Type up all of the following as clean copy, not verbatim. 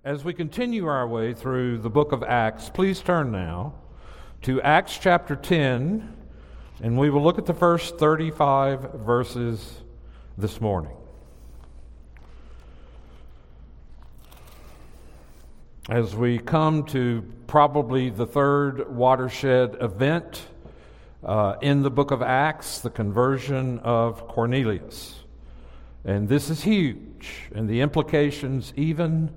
As we continue our way through the book of Acts, please turn now to Acts chapter 10, and we will look at the first 35 verses this morning. As we come to probably the third watershed event in the book of Acts, the conversion of Cornelius. And this is huge, and the implications even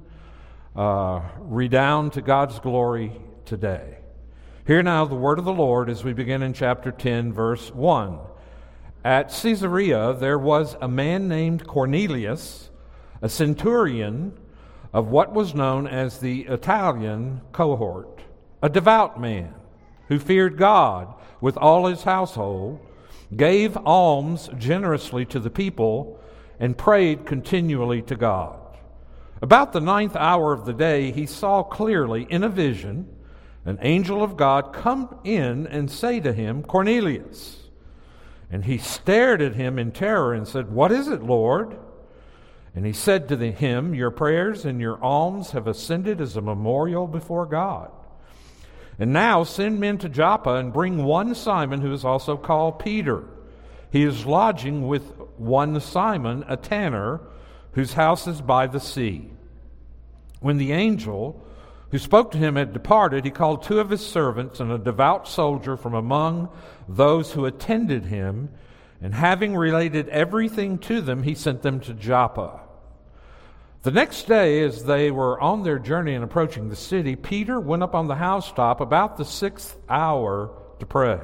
redound to God's glory today. Hear now the word of the Lord as we begin in chapter 10, verse 1. At Caesarea there was a man named Cornelius, a centurion of what was known as the Italian cohort, a devout man who feared God with all his household, gave alms generously to the people, and prayed continually to God. About the 9th hour of the day, he saw clearly in a vision an angel of God come in and say to him, "Cornelius." And he stared at him in terror and said, "What is it, Lord?" And he said to him, "Your prayers and your alms have ascended as a memorial before God. And now send men to Joppa and bring one Simon who is also called Peter. He is lodging with one Simon, a tanner, whose house is by the sea." When the angel who spoke to him had departed, he called two of his servants and a devout soldier from among those who attended him, and having related everything to them, he sent them to Joppa. The next day, as they were on their journey and approaching the city, Peter went up on the housetop about the 6th hour to pray.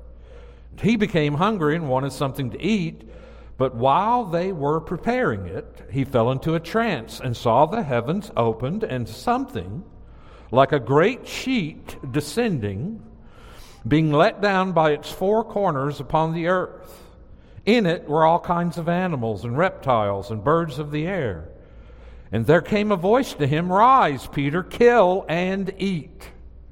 He became hungry and wanted something to eat, but while they were preparing it, he fell into a trance and saw the heavens opened and something like a great sheet descending, being let down by its four corners upon the earth. In it were all kinds of animals and reptiles and birds of the air. And there came a voice to him, "Rise, Peter, kill and eat."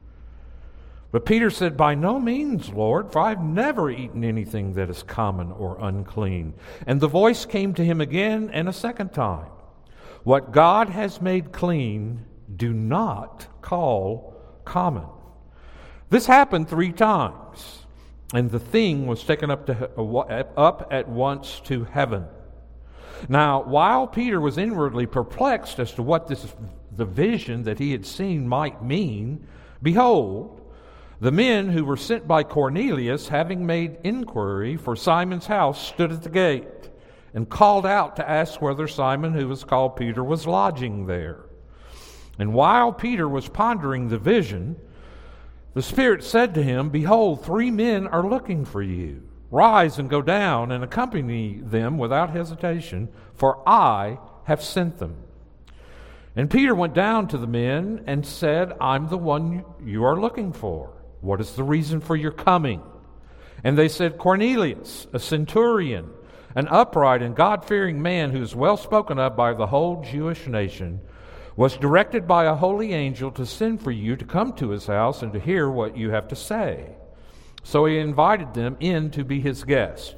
But Peter said, "By no means, Lord, for I've never eaten anything that is common or unclean." And the voice came to him again and a second time, "What God has made clean, do not call common." This happened 3 times, and the thing was taken up at once to heaven. Now, while Peter was inwardly perplexed as to what the vision that he had seen might mean, behold, the men who were sent by Cornelius, having made inquiry for Simon's house, stood at the gate and called out to ask whether Simon, who was called Peter, was lodging there. And while Peter was pondering the vision, the Spirit said to him, "Behold, 3 men are looking for you. Rise and go down and accompany them without hesitation, for I have sent them." And Peter went down to the men and said, "I'm the one you are looking for. What is the reason for your coming?" And they said, "Cornelius, a centurion, an upright and God-fearing man who is well spoken of by the whole Jewish nation, was directed by a holy angel to send for you to come to his house and to hear what you have to say." So he invited them in to be his guest.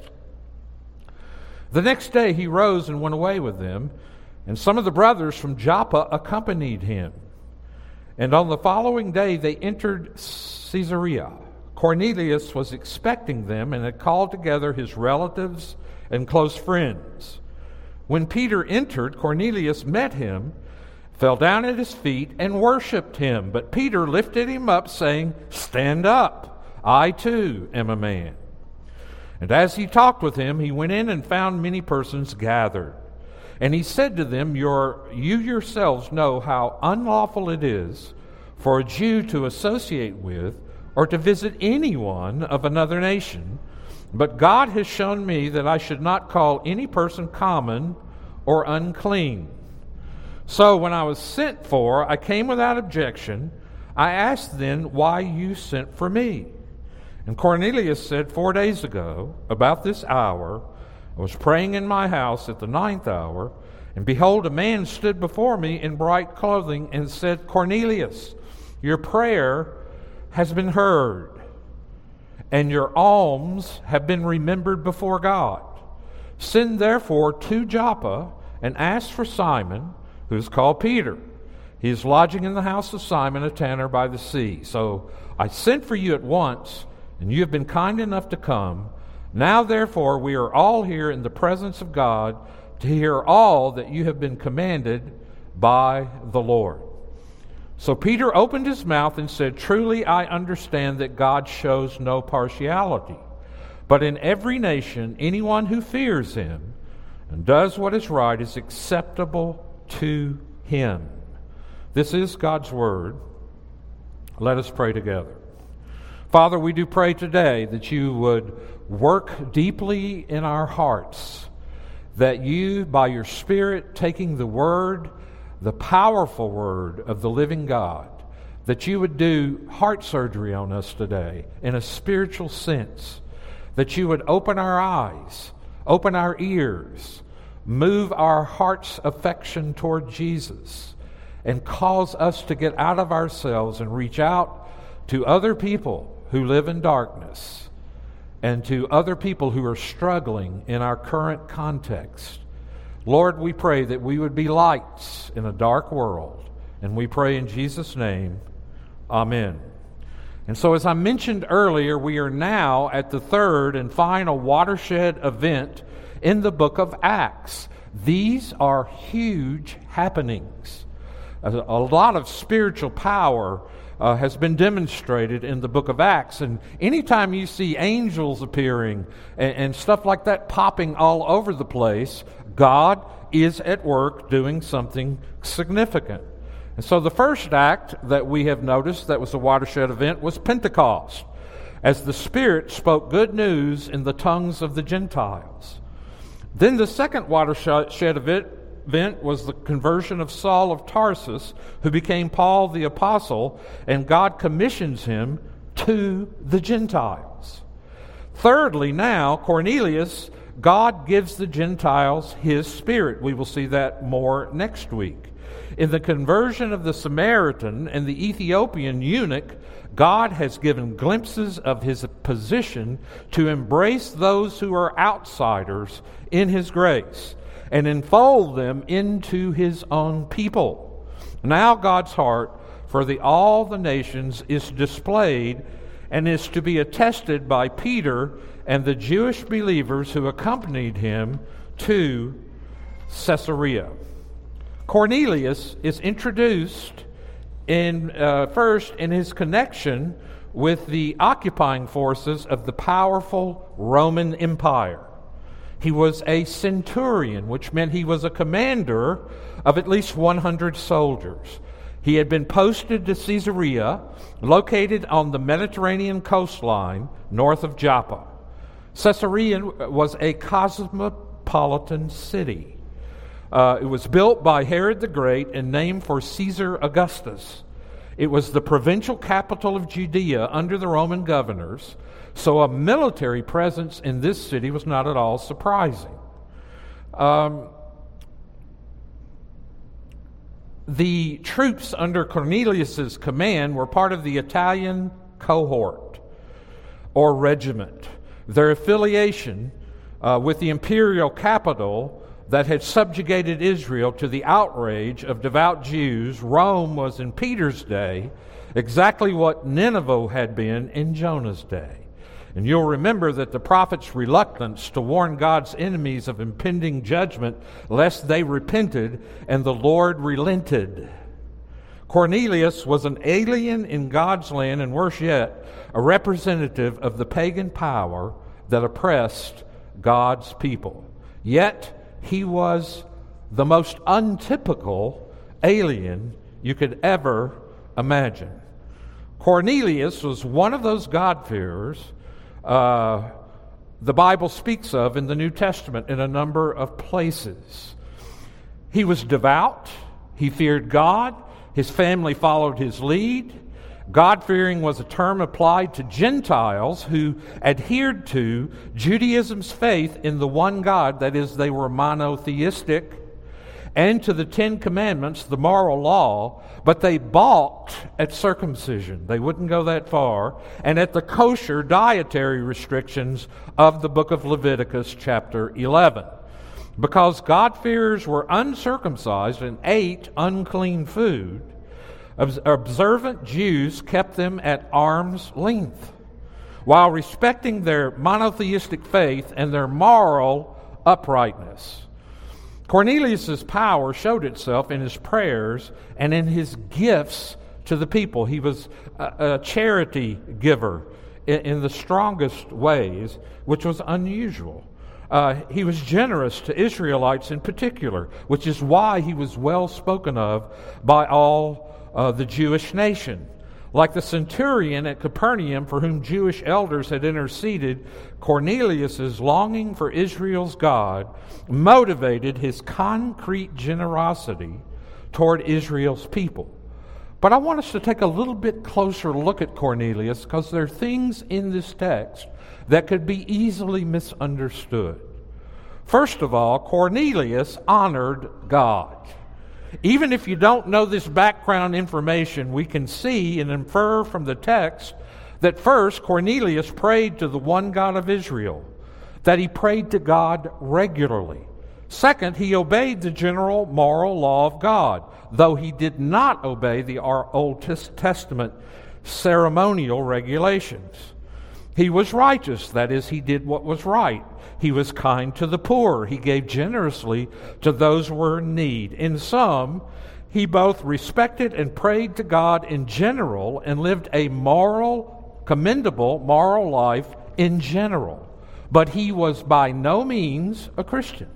The next day he rose and went away with them, and some of the brothers from Joppa accompanied him. And on the following day they entered Caesarea. Cornelius was expecting them and had called together his relatives and close friends. When Peter entered, Cornelius met him, fell down at his feet, and worshipped him. But Peter lifted him up, saying, "Stand up. I too am a man." And as he talked with him, he went in and found many persons gathered. And he said to them, You yourselves know how unlawful it is for a Jew to associate with or to visit anyone of another nation. But God has shown me that I should not call any person common or unclean. So when I was sent for, I came without objection. I asked then why you sent for me. And Cornelius said, 4 days ago, about this hour, I was praying in my house at the 9th hour, and behold, a man stood before me in bright clothing and said, "Cornelius, your prayer has been heard, and your alms have been remembered before God. Send therefore to Joppa and ask for Simon, who is called Peter. He is lodging in the house of Simon, a tanner by the sea. So I sent for you at once, and you have been kind enough to come. Now, therefore, we are all here in the presence of God to hear all that you have been commanded by the Lord." So Peter opened his mouth and said, "Truly I understand that God shows no partiality, but in every nation anyone who fears him and does what is right is acceptable to him." This is God's word. Let us pray together. Father, we do pray today that you would work deeply in our hearts, that you, by your Spirit, taking the word, the powerful word of the living God, that you would do heart surgery on us today in a spiritual sense, that you would open our eyes, open our ears, move our heart's affection toward Jesus, and cause us to get out of ourselves and reach out to other people who live in darkness and to other people who are struggling in our current context. Lord, we pray that we would be lights in a dark world, and we pray in Jesus' name, amen. And so, as I mentioned earlier, we are now at the third and final watershed event in the book of Acts. These are huge happenings. A lot of spiritual power has been demonstrated in the book of Acts. And anytime you see angels appearing and stuff like that popping all over the place, God is at work doing something significant. And so the first act that we have noticed that was a watershed event was Pentecost, as the Spirit spoke good news in the tongues of the Gentiles. Then the second watershed event was the conversion of Saul of Tarsus, who became Paul the Apostle, and God commissions him to the Gentiles. Thirdly, now, Cornelius, God gives the Gentiles his Spirit. We will see that more next week. In the conversion of the Samaritan and the Ethiopian eunuch, God has given glimpses of his position to embrace those who are outsiders in his grace and enfold them into his own people. Now God's heart for all the nations is displayed and is to be attested by Peter and the Jewish believers who accompanied him to Caesarea. Cornelius is introduced first in his connection with the occupying forces of the powerful Roman Empire. He was a centurion, which meant he was a commander of at least 100 soldiers. He had been posted to Caesarea, located on the Mediterranean coastline north of Joppa. Caesarea was a cosmopolitan city. It was built by Herod the Great and named for Caesar Augustus. It was the provincial capital of Judea under the Roman governors, so a military presence in this city was not at all surprising. The troops under Cornelius's command were part of the Italian cohort or regiment. Their affiliation with the imperial capital that had subjugated Israel to the outrage of devout Jews, Rome was in Peter's day exactly what Nineveh had been in Jonah's day. And you'll remember that the prophet's reluctance to warn God's enemies of impending judgment lest they repented, and the Lord relented. Cornelius was an alien in God's land and worse yet, a representative of the pagan power that oppressed God's people. Yet, he was the most untypical alien you could ever imagine. Cornelius was one of those God-fearers the Bible speaks of in the New Testament in a number of places. He was devout. He feared God. His family followed his lead. God-fearing was a term applied to Gentiles who adhered to Judaism's faith in the one God, that is, they were monotheistic, and to the Ten Commandments, the moral law, but they balked at circumcision. They wouldn't go that far, and at the kosher dietary restrictions of the book of Leviticus chapter 11. Because God-fearers were uncircumcised and ate unclean food, Observant Jews kept them at arm's length while respecting their monotheistic faith and their moral uprightness. Cornelius' power showed itself in his prayers and in his gifts to the people. He was a charity giver in the strongest ways, which was unusual. He was generous to Israelites in particular, which is why he was well spoken of by all the Jewish nation. Like the centurion at Capernaum for whom Jewish elders had interceded, Cornelius' longing for Israel's God motivated his concrete generosity toward Israel's people. But I want us to take a little bit closer look at Cornelius because there are things in this text that could be easily misunderstood. First of all, Cornelius honored God. Even if you don't know this background information, we can see and infer from the text that first, Cornelius prayed to the one God of Israel, that he prayed to God regularly. Second, he obeyed the general moral law of God, though he did not obey the Old Testament ceremonial regulations. He was righteous, that is, he did what was right. He was kind to the poor. He gave generously to those who were in need. In sum, he both respected and prayed to God in general and lived a commendable moral life in general. But he was by no means a Christian.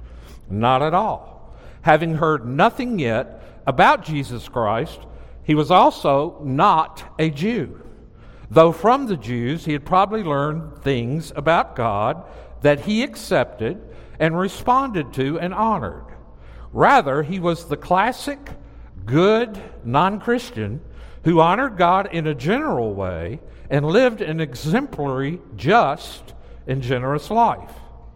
Not at all. Having heard nothing yet about Jesus Christ, he was also not a Jew. Though from the Jews he had probably learned things about God that he accepted and responded to and honored. Rather, he was the classic, good non-Christian who honored God in a general way and lived an exemplary, just, and generous life.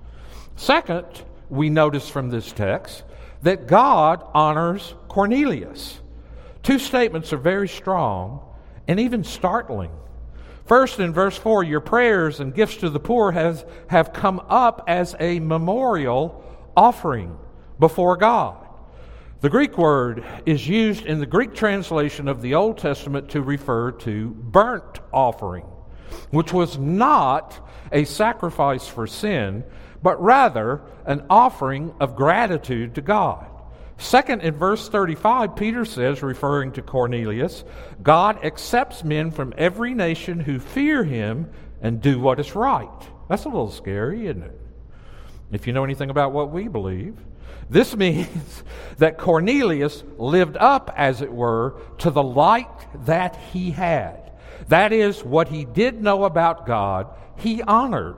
Second, we notice from this text that God honors Cornelius. Two statements are very strong and even startling. First, in verse 4, your prayers and gifts to the poor have come up as a memorial offering before God. The Greek word is used in the Greek translation of the Old Testament to refer to burnt offering, which was not a sacrifice for sin, but rather an offering of gratitude to God. Second, in verse 35, Peter says, referring to Cornelius, God accepts men from every nation who fear him and do what is right. That's a little scary, isn't it? If you know anything about what we believe. This means that Cornelius lived up, as it were, to the light that he had. That is, what he did know about God, he honored.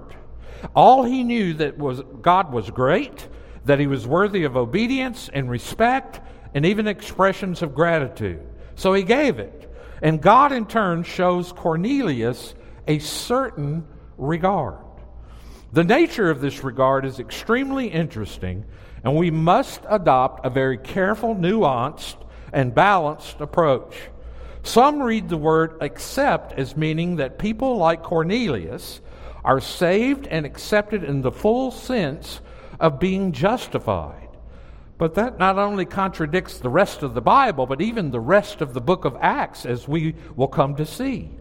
All he knew that was God was great, that he was worthy of obedience and respect and even expressions of gratitude. So he gave it. And God in turn shows Cornelius a certain regard. The nature of this regard is extremely interesting, and we must adopt a very careful, nuanced, and balanced approach. Some read the word accept as meaning that people like Cornelius are saved and accepted in the full sense of being justified. But that not only contradicts the rest of the Bible, but even the rest of the book of Acts, as we will come to see.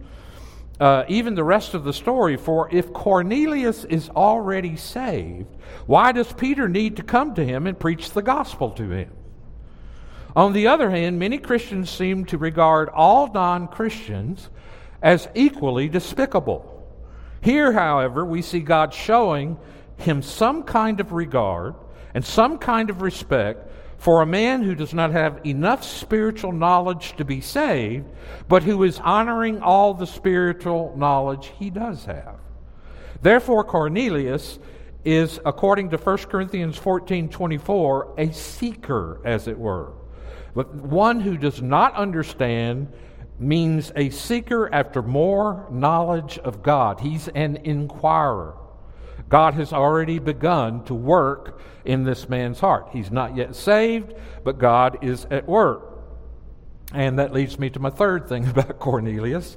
Even the rest of the story, for if Cornelius is already saved, why does Peter need to come to him and preach the gospel to him? On the other hand, many Christians seem to regard all non-Christians as equally despicable. Here, however, we see God showing him some kind of regard and some kind of respect for a man who does not have enough spiritual knowledge to be saved, but who is honoring all the spiritual knowledge he does have. Therefore, Cornelius is, according to 1 Corinthians 14:24, a seeker, as it were. But one who does not understand means a seeker after more knowledge of God. He's an inquirer. God has already begun to work in this man's heart. He's not yet saved, but God is at work. And that leads me to my third thing about Cornelius.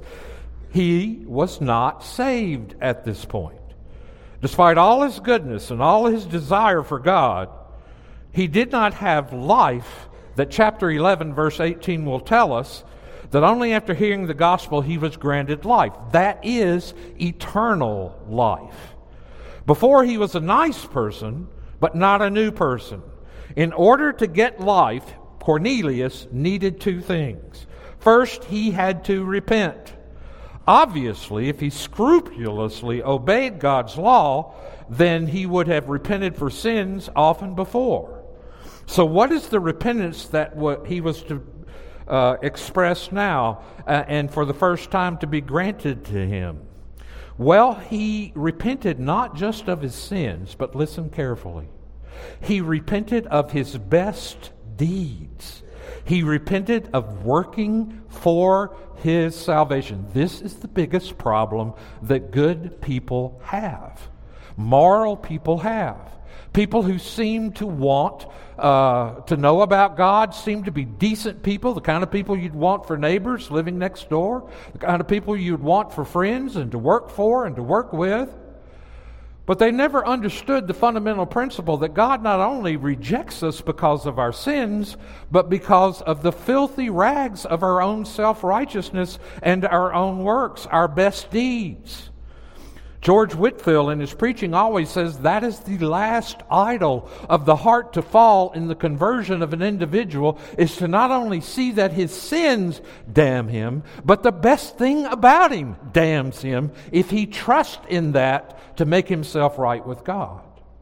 He was not saved at this point. Despite all his goodness and all his desire for God, he did not have life that chapter 11, verse 18 will tell us that only after hearing the gospel he was granted life. That is eternal life. Before, he was a nice person, but not a new person. In order to get life, Cornelius needed two things. First, he had to repent. Obviously, if he scrupulously obeyed God's law, then he would have repented for sins often before. So what is the repentance that he was to express now and for the first time to be granted to him? Well, he repented not just of his sins, but listen carefully. He repented of his best deeds. He repented of working for his salvation. This is the biggest problem that good people have. Moral people have. People who seem to want to know about God, seem to be decent people, the kind of people you'd want for neighbors living next door, the kind of people you'd want for friends and to work for and to work with. But they never understood the fundamental principle that God not only rejects us because of our sins, but because of the filthy rags of our own self-righteousness and our own works, our best deeds. George Whitefield in his preaching always says that is the last idol of the heart to fall in the conversion of an individual, is to not only see that his sins damn him, but the best thing about him damns him if he trusts in that to make himself right with God.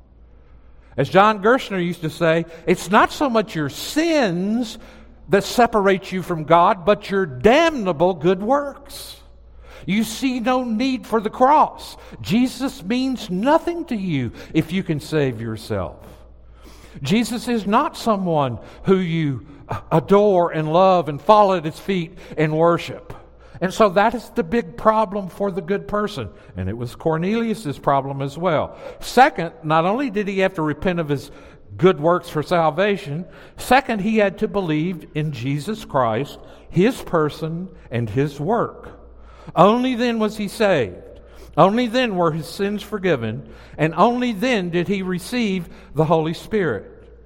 As John Gerstner used to say, it's not so much your sins that separate you from God, but your damnable good works. You see no need for the cross. Jesus means nothing to you if you can save yourself. Jesus is not someone who you adore and love and fall at his feet and worship. And so that is the big problem for the good person. And it was Cornelius' problem as well. Second, not only did he have to repent of his good works for salvation, second, he had to believe in Jesus Christ, his person, and his work. Only then was he saved. Only then were his sins forgiven. And only then did he receive the Holy Spirit.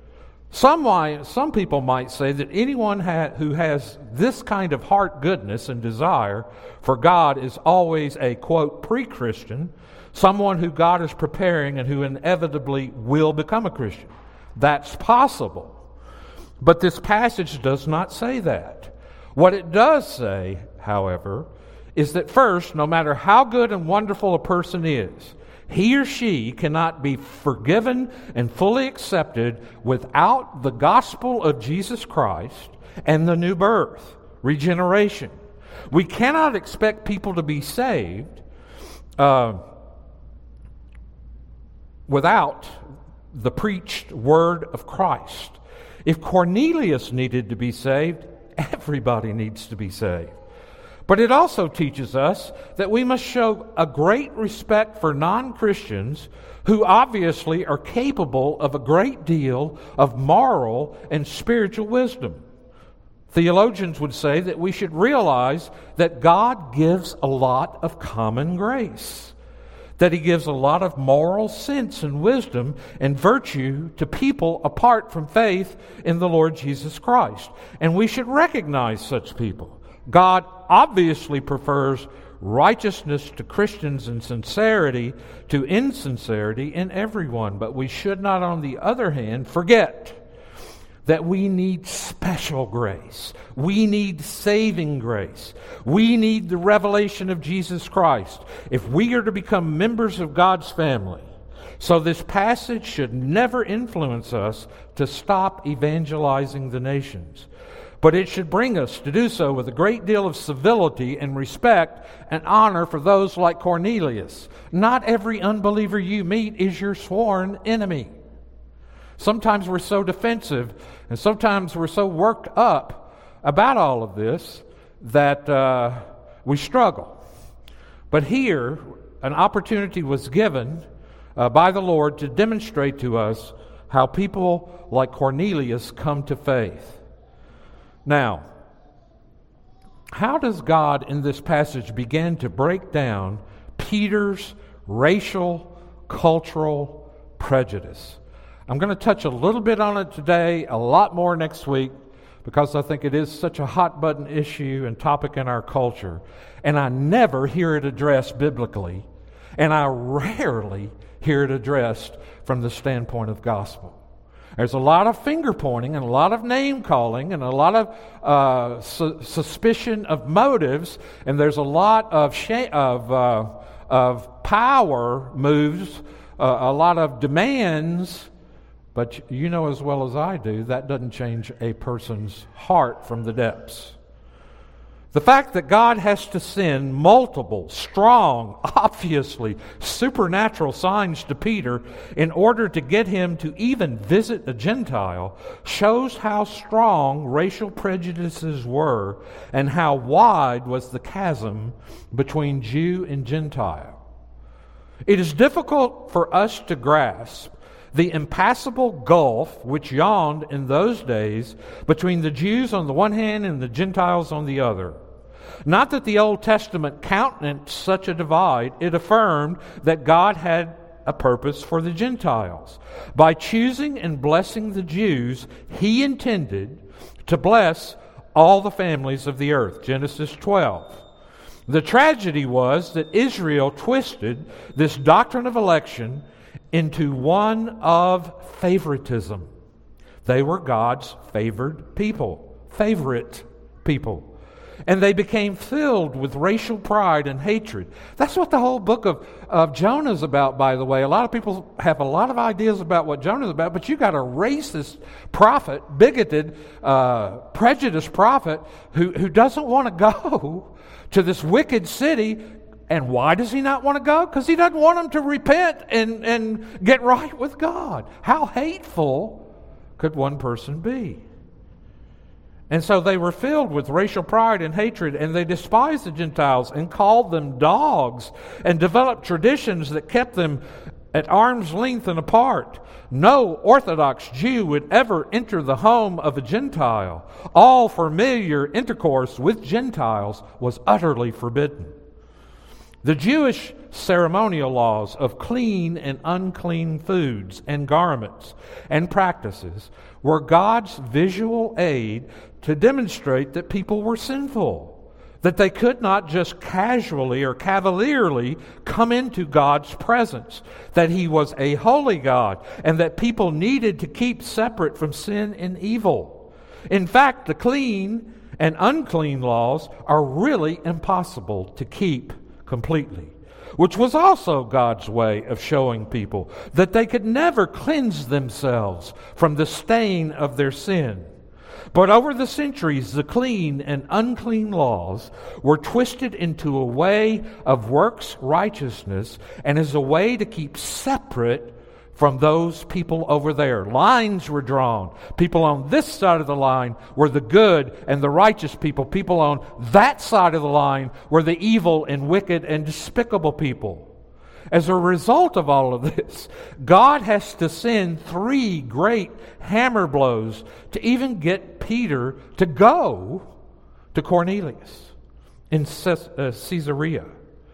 Some people might say that anyone who has this kind of heart goodness and desire for God is always a, quote, pre-Christian, someone who God is preparing and who inevitably will become a Christian. That's possible. But this passage does not say that. What it does say, however, is that first, no matter how good and wonderful a person is, he or she cannot be forgiven and fully accepted without the gospel of Jesus Christ and the new birth, regeneration. We cannot expect people to be saved without the preached word of Christ. If Cornelius needed to be saved, everybody needs to be saved. But it also teaches us that we must show a great respect for non-Christians who obviously are capable of a great deal of moral and spiritual wisdom. Theologians would say that we should realize that God gives a lot of common grace, that He gives a lot of moral sense and wisdom and virtue to people apart from faith in the Lord Jesus Christ. And we should recognize such people. God obviously prefers righteousness to Christians and sincerity to insincerity in everyone. But we should not, on the other hand, forget that we need special grace. We need saving grace. We need the revelation of Jesus Christ if we are to become members of God's family. So this passage should never influence us to stop evangelizing the nations. But it should bring us to do so with a great deal of civility and respect and honor for those like Cornelius. Not every unbeliever you meet is your sworn enemy. Sometimes we're so defensive and sometimes we're so worked up about all of this that we struggle. But here, an opportunity was given by the Lord to demonstrate to us how people like Cornelius come to faith. Now, how does God in this passage begin to break down Peter's racial, cultural prejudice? I'm going to touch a little bit on it today, a lot more next week, because I think it is such a hot button issue and topic in our culture. And I never hear it addressed biblically, and I rarely hear it addressed from the standpoint of gospel. There's a lot of finger pointing and a lot of name calling and a lot of suspicion of motives, and there's a lot of power moves, a lot of demands. But you know as well as I do, that doesn't change a person's heart from the depths. The fact that God has to send multiple, strong, obviously supernatural signs to Peter in order to get him to even visit a Gentile shows how strong racial prejudices were and how wide was the chasm between Jew and Gentile. It is difficult for us to grasp the impassable gulf which yawned in those days between the Jews on the one hand and the Gentiles on the other. Not that the Old Testament countenanced such a divide, it affirmed that God had a purpose for the Gentiles. By choosing and blessing the Jews, He intended to bless all the families of the earth. Genesis 12. The tragedy was that Israel twisted this doctrine of election into one of favoritism. They were God's favorite people. And they became filled with racial pride and hatred. That's what the whole book of Jonah is about, by the way. A lot of people have a lot of ideas about what Jonah is about, but you got a racist prophet, bigoted, prejudiced prophet who doesn't want to go to this wicked city. And why does he not want to go? Because he doesn't want them to repent and get right with God. How hateful could one person be? And so they were filled with racial pride and hatred, and they despised the Gentiles and called them dogs and developed traditions that kept them at arm's length and apart. No Orthodox Jew would ever enter the home of a Gentile. All familiar intercourse with Gentiles was utterly forbidden. The Jewish ceremonial laws of clean and unclean foods and garments and practices were God's visual aid to demonstrate that people were sinful, that they could not just casually or cavalierly come into God's presence, that He was a holy God, and that people needed to keep separate from sin and evil. In fact, the clean and unclean laws are really impossible to keep completely, which was also God's way of showing people that they could never cleanse themselves from the stain of their sin. But over the centuries, the clean and unclean laws were twisted into a way of works righteousness and as a way to keep separate from those people over there. Lines were drawn. People on this side of the line were the good and the righteous people. People on that side of the line were the evil and wicked and despicable people. As a result of all of this, God has to send 3 great hammer blows to even get Peter to go to Cornelius in Caesarea.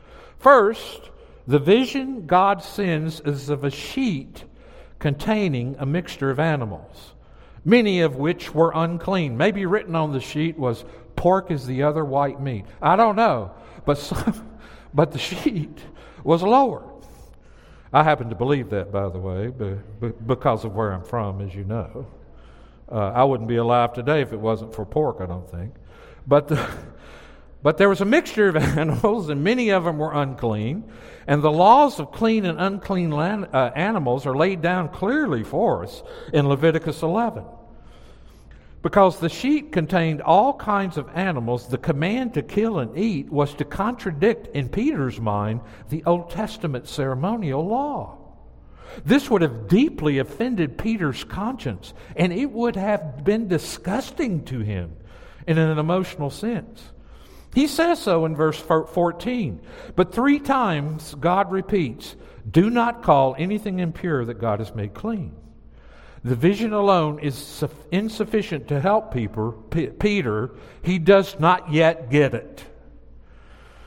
First, the vision God sends is of a sheet containing a mixture of animals, many of which were unclean. Maybe written on the sheet was, "Pork is the other white meat." I don't know, but the sheet was lowered. I happen to believe that, by the way, because of where I'm from, as you know. I wouldn't be alive today if it wasn't for pork, I don't think. But there was a mixture of animals, and many of them were unclean. And the laws of clean and unclean animals are laid down clearly for us in Leviticus 11. Because the sheet contained all kinds of animals, the command to kill and eat was to contradict, in Peter's mind, the Old Testament ceremonial law. This would have deeply offended Peter's conscience, and it would have been disgusting to him in an emotional sense. He says so in verse 14. But 3 times God repeats, "Do not call anything impure that God has made clean." The vision alone is insufficient to help Peter. He does not yet get it.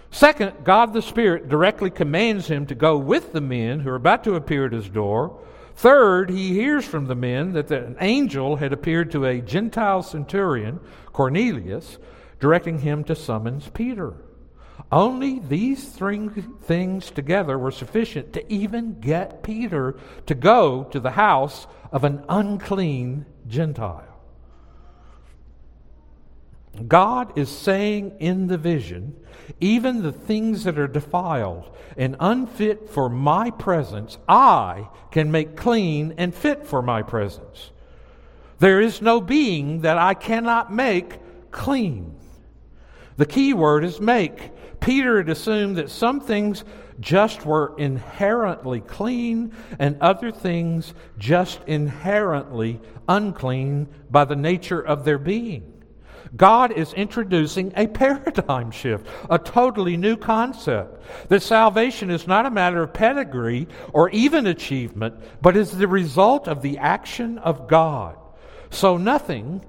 Second, God the Spirit directly commands him to go with the men who are about to appear at his door Third, he hears from the men that an angel had appeared to a Gentile centurion, Cornelius, directing him to summons Peter. Only these three things together were sufficient to even get Peter to go to the house of an unclean Gentile. God is saying in the vision, even the things that are defiled and unfit for my presence, I can make clean and fit for my presence. There is no being that I cannot make clean. The key word is make. Peter had assumed that some things just were inherently clean and other things just inherently unclean by the nature of their being. God is introducing a paradigm shift, a totally new concept. That salvation is not a matter of pedigree or even achievement, but is the result of the action of God. So nothing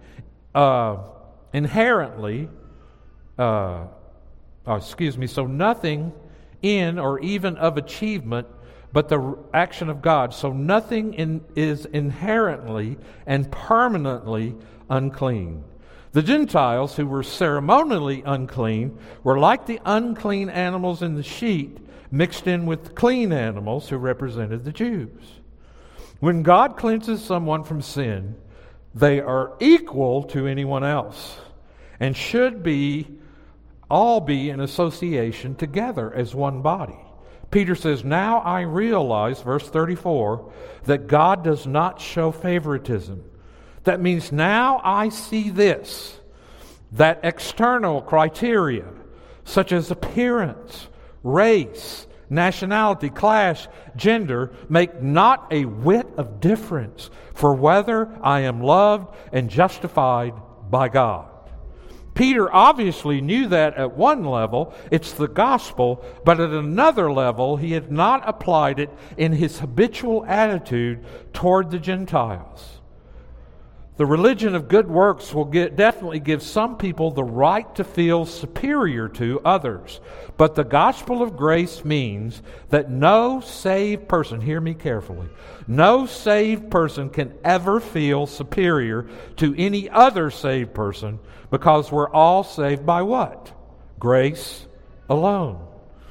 so nothing in or even of achievement, but the action of God. So nothing is inherently and permanently unclean. The Gentiles, who were ceremonially unclean, were like the unclean animals in the sheet mixed in with clean animals who represented the Jews. When God cleanses someone from sin, they are equal to anyone else and should all be in association together as one body. Peter says, now I realize, verse 34, that God does not show favoritism. That means now I see this, that external criteria, such as appearance, race, nationality, class, gender, make not a whit of difference for whether I am loved and justified by God. Peter obviously knew that at one level, it's the gospel, but at another level, he had not applied it in his habitual attitude toward the Gentiles. The religion of good works will definitely give some people the right to feel superior to others. But the gospel of grace means that no saved person, hear me carefully, no saved person can ever feel superior to any other saved person because we're all saved by what? Grace alone.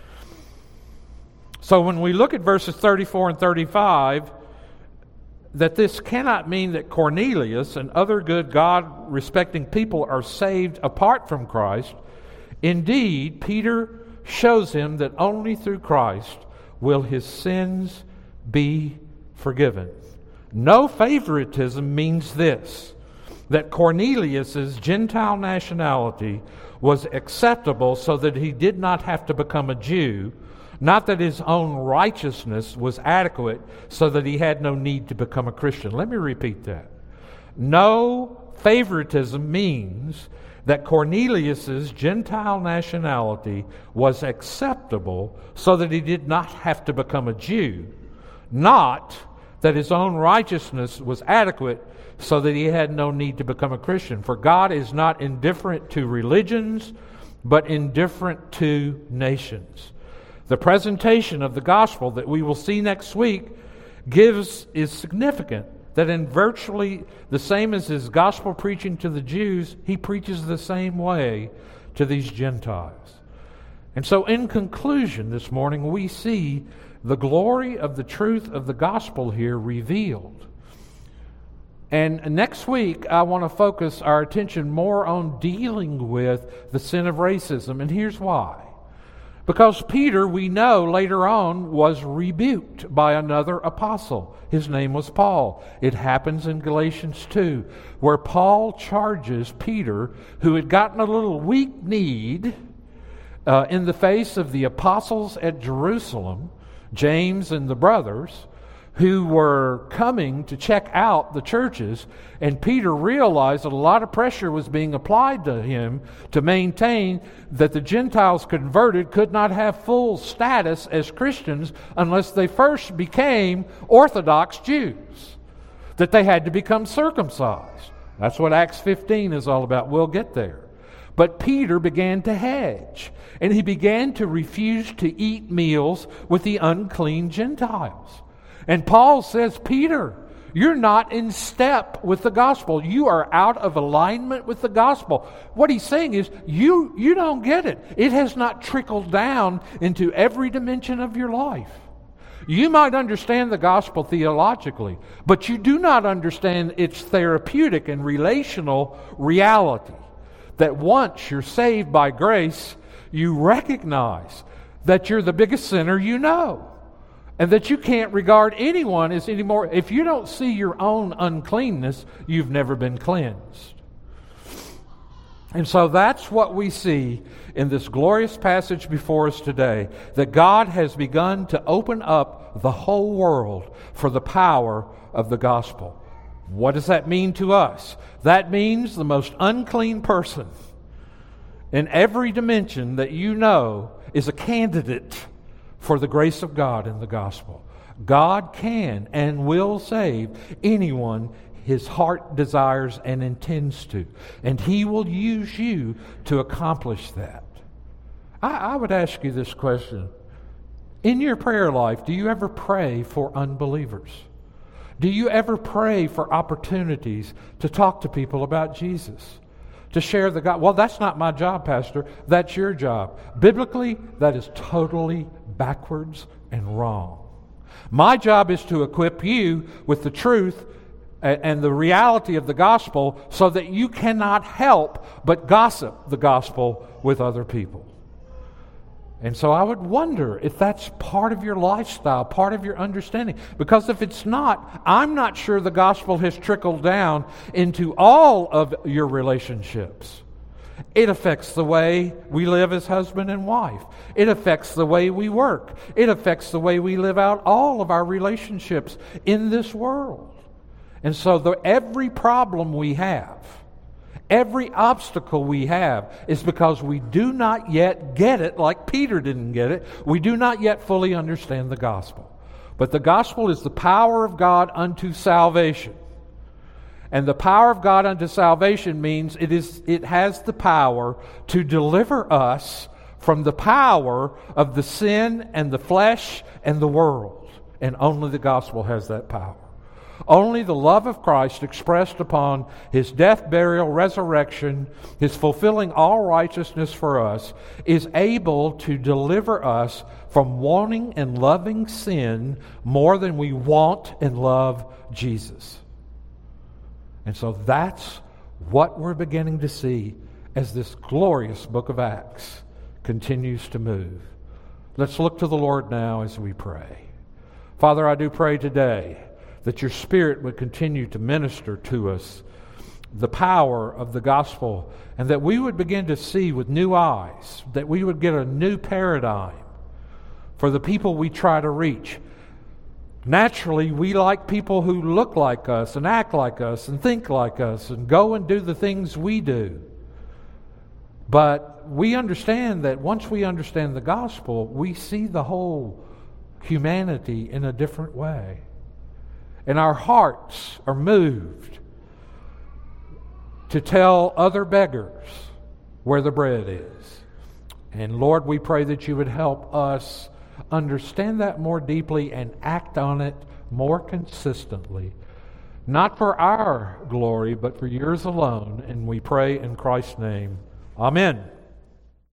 So when we look at verses 34 and 35, that this cannot mean that Cornelius and other good God-respecting people are saved apart from Christ. Indeed, Peter shows him that only through Christ will his sins be forgiven. No favoritism means this, that Cornelius' Gentile nationality was acceptable so that he did not have to become a Jew, not that his own righteousness was adequate so that he had no need to become a Christian. Let me repeat that. No favoritism means that Cornelius' Gentile nationality was acceptable so that he did not have to become a Jew, not that his own righteousness was adequate so that he had no need to become a Christian. For God is not indifferent to religions, but indifferent to nations. The presentation of the gospel that we will see next week is significant, that in virtually the same as his gospel preaching to the Jews, he preaches the same way to these Gentiles. And so in conclusion this morning, we see the glory of the truth of the gospel here revealed. And next week, I want to focus our attention more on dealing with the sin of racism, and here's why. Because Peter, we know later on, was rebuked by another apostle. His name was Paul. It happens in Galatians 2, where Paul charges Peter, who had gotten a little weak-kneed in the face of the apostles at Jerusalem, James and the brothers, who were coming to check out the churches, and Peter realized that a lot of pressure was being applied to him to maintain that the Gentiles converted could not have full status as Christians unless they first became Orthodox Jews, that they had to become circumcised. That's what Acts 15 is all about. We'll get there. But Peter began to hedge, and he began to refuse to eat meals with the unclean Gentiles. And Paul says, Peter, you're not in step with the gospel. You are out of alignment with the gospel. What he's saying is, you don't get it. It has not trickled down into every dimension of your life. You might understand the gospel theologically, but you do not understand its therapeutic and relational reality. That once you're saved by grace, you recognize that you're the biggest sinner you know, and that you can't regard anyone as any more. If you don't see your own uncleanness, you've never been cleansed. And so that's what we see in this glorious passage before us today, that God has begun to open up the whole world for the power of the gospel. What does that mean to us? That means the most unclean person in every dimension that you know is a candidate for the grace of God in the gospel. God can and will save anyone his heart desires and intends to. And he will use you to accomplish that. I would ask you this question. In your prayer life, do you ever pray for unbelievers? Do you ever pray for opportunities to talk to people about Jesus? To share the gospel? Well, that's not my job, Pastor. That's your job. Biblically, that is totally backwards and wrong. My job is to equip you with the truth and the reality of the gospel so that you cannot help but gossip the gospel with other people. And so I would wonder if that's part of your lifestyle, part of your understanding. Because if it's not, I'm not sure the gospel has trickled down into all of your relationships. It affects the way we live as husband and wife. It affects the way we work. It affects the way we live out all of our relationships in this world. And so every problem we have, every obstacle we have is because we do not yet get it, like Peter didn't get it. We do not yet fully understand the gospel. But the gospel is the power of God unto salvation. And the power of God unto salvation means it has the power to deliver us from the power of the sin and the flesh and the world. And only the gospel has that power. Only the love of Christ expressed upon His death, burial, resurrection, His fulfilling all righteousness for us, is able to deliver us from wanting and loving sin more than we want and love Jesus. And so that's what we're beginning to see as this glorious book of Acts continues to move. Let's look to the Lord now as we pray. Father, I do pray today that your Spirit would continue to minister to us the power of the gospel, and that we would begin to see with new eyes, that we would get a new paradigm for the people we try to reach. Naturally, we like people who look like us and act like us and think like us and go and do the things we do. But we understand that once we understand the gospel, we see the whole humanity in a different way. And our hearts are moved to tell other beggars where the bread is. And Lord, we pray that you would help us understand that more deeply and act on it more consistently. Not for our glory, but for yours alone. And we pray in Christ's name. Amen.